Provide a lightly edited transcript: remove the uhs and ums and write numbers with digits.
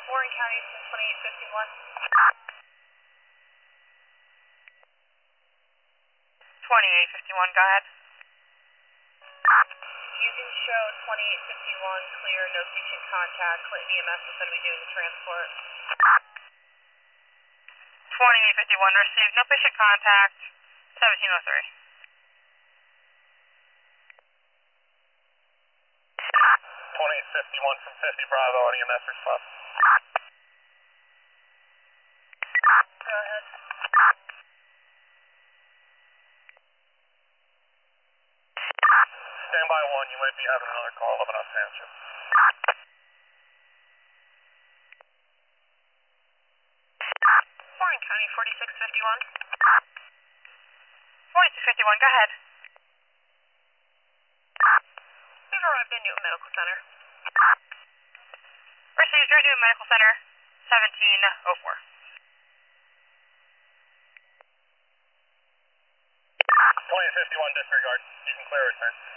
Warren County, 2851. 2851, go ahead. Using show 2851, clear, no station contact. Clinton EMS is going to be doing the transport. 2851, received, no patient contact, 1703. 2851 from 50 Bravo on EMS response. Go ahead. Standby 1, you might be having another call, Lebanon Township. Warren County, 4651. 4651, go ahead. We've arrived at Newton Medical Center. Received, right Newton Medical Center, 1704. 2851 disregard. You can clear return.